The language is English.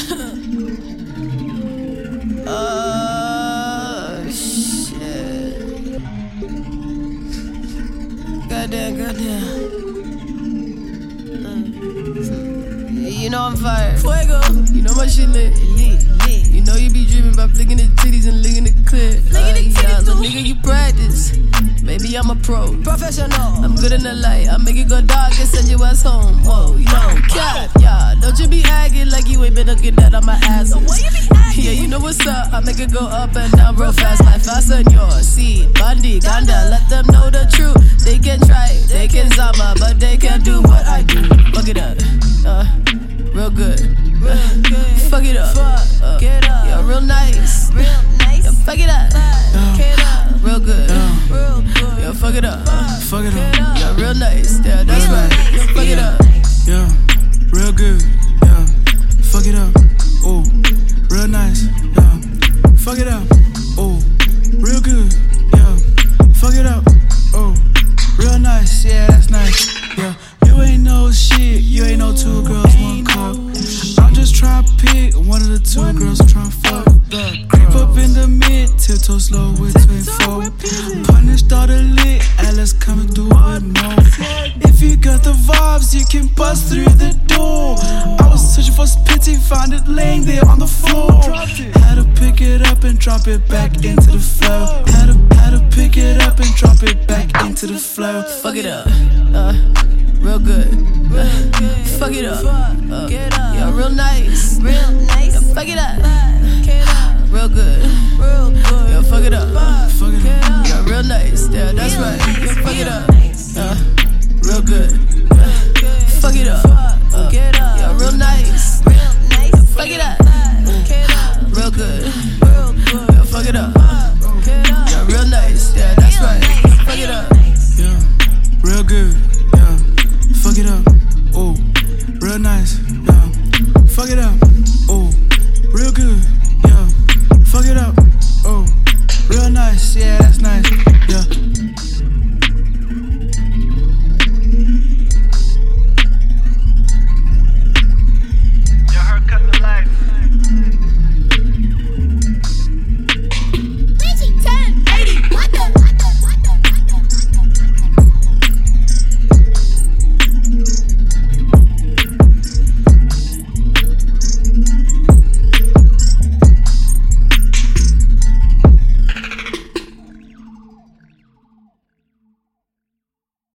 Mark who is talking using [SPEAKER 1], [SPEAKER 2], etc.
[SPEAKER 1] Shit. Goddamn. You know I'm fired. Fuego. You know my shit lit. You know you be dreaming about flicking the titties and licking the clip. Yeah, little nigga, you practice. Maybe I'm a pro. Professional. I'm good in the light. I make it go dark and send your ass home. Whoa, you know, cat. Yeah, don't you be acting like you ain't been looking that on my ass. Yeah, you know what's up. I make it go up and down real fast. Like faster than yours. See, Bundy, Ganda, let them know the truth. They can try, they can zama, but they can't do what I do. Fuck it up. Real good. Fuck it up. Yeah, real nice. Yeah, fuck it up. Real good. Yeah, fuck it up. Yeah, real nice. Yeah, that's right. Yeah, fuck it up.
[SPEAKER 2] Yeah, real good. Yeah, fuck it up. Oh, real nice. Yeah, fuck it up. Oh, real good. Yeah, fuck it up. Oh, real nice. Yeah, that's nice. Yeah, you ain't no shit. You ain't no two girls, one cup. I'm just trying to pick one of the two girls I'm trying to fuck. Creep up in the mid, tiptoe slow with 24. Punished all the lit, Alice coming through with more. If you got the vibes, you can bust through the door. I was searching for pity, found it laying there on the floor. Had to pick it up and drop it back into the flow. Had to pick it up and drop it back into the flow.
[SPEAKER 1] Fuck it up. Real good. Fuck it up. Yeah, real nice.